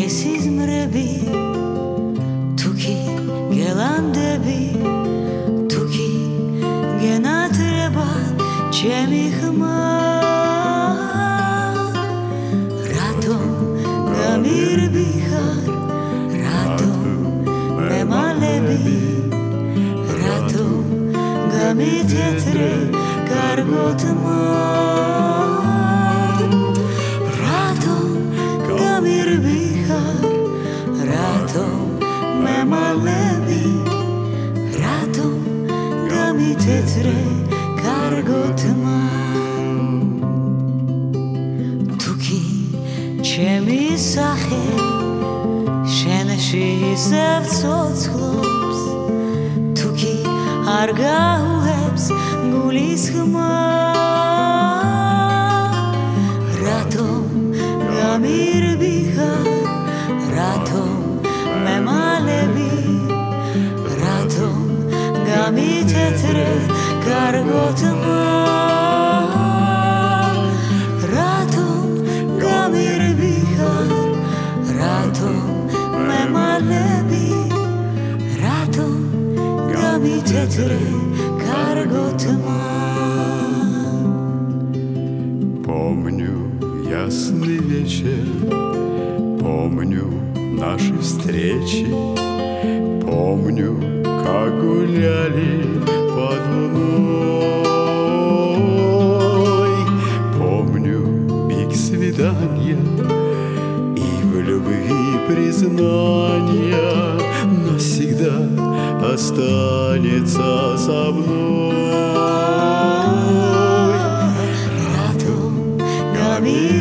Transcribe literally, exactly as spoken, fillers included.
სიზმრები თუ კი გელანდები თუ კი გენათრება ჩემი ხმა რატომ გამირბი ხარ რატომ მემალები რატომ გამითეთრე კარგოთმა რატომ გამითეთრე კარგოთმა თუ კი ჩემი სახე შენში ისევ ცოცხლობს თუ კი არ გაუღებს გულის ხმა რატომ გამირბი ხარ რატომ მემალები რატომ გამითეთრე კარგოთმა რატომ გამირბი ხარ რატომ მემალები რატომ გამითეთრე карготма Помню ясный вечер, помню наши встречи, помню, как гуляли под луной, помню миг свидания и в любви признания навсегда останется со мной. Рядом,